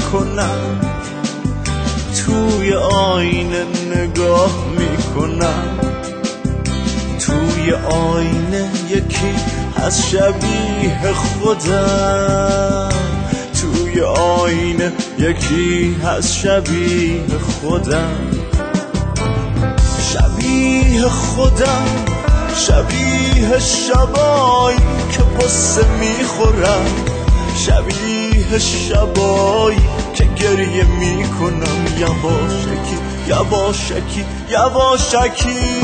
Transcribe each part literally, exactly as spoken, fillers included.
میکنم، توی آینه نگاه میکنم، توی آینه یکی از شبیه خودم، توی آینه یکی از شبیه خودم، شبیه خودم، شبیه شبایی که قصه میخورم، شبیه شبایی که گریه میکنم، یواشکی یواشکی یواشکی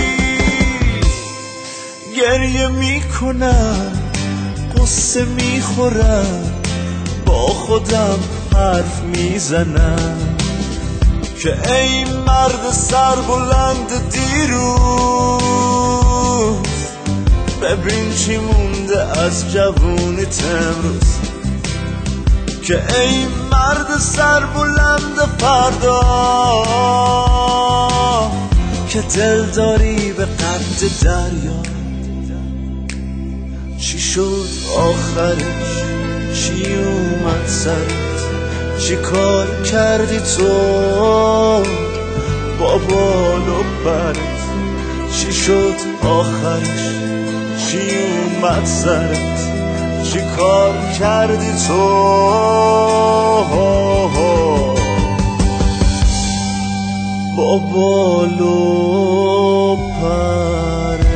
گریه میکنم، قصه میخورم، با خودم حرف میزنم که ای مرد سربلند دیروز، ببین چی مونده از جوونیت امروز، که ای مرد سربلند فردا که دل داری به قد دریا. چی شد آخرش؟ چی اومد سرت؟ چی کار کردی تو با بال و پرت؟ چی شد آخرش؟ چی اومد سرت؟ چی کار کردی تو با بال و پرت؟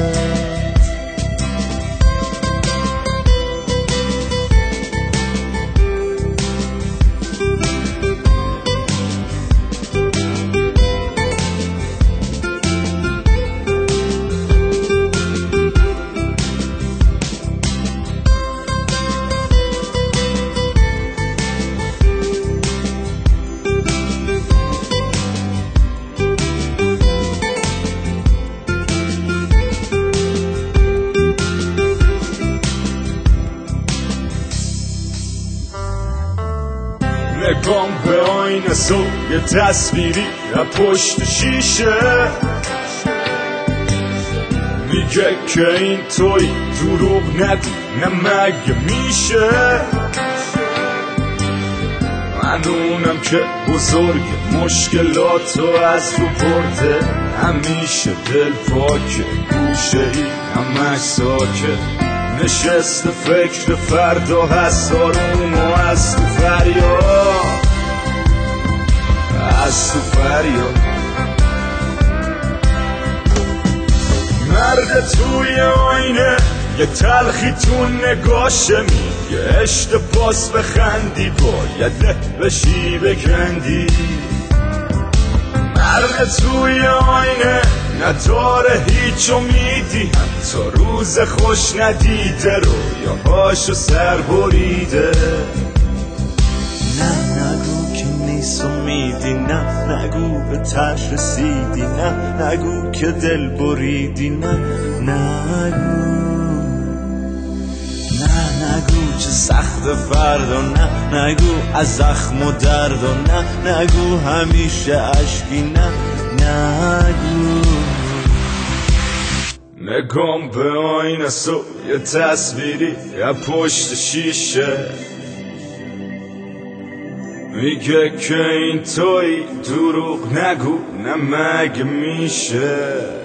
نگام به آینه سو یه تصویری از پشت شیشه میگه که این توی دروغ نگو، نه مگه میشه؟ من اونم که بزرگ مشکلاتو از رو برده، همیشه دل پاکه، گوشه ای همش ساکت، نشست فکر فردا هست، آروم و از تو فریاد، از تو فریاد. مرد توی آینه یه تلخی تو نگاشه میگه اشتباس بخندی، باید له بشی بکندی. مرد توی آینه نداره هیچ امیدی، حتی روز خوش ندیده رویاهاشو سر بریده. نه نگو که نیست امیدی، نه نگو به ته رسیدی، نه نگو که دل بریدی، نه نگو، نه نگو چه سخت فردا، نه نگو از زخم و درد، و نه نگو همیشه عشقی، نه نگو. نگام به آینه سو یه تصویری یه پشت شیشه میگه که این توی دروغ نگو، نه مگه میشه؟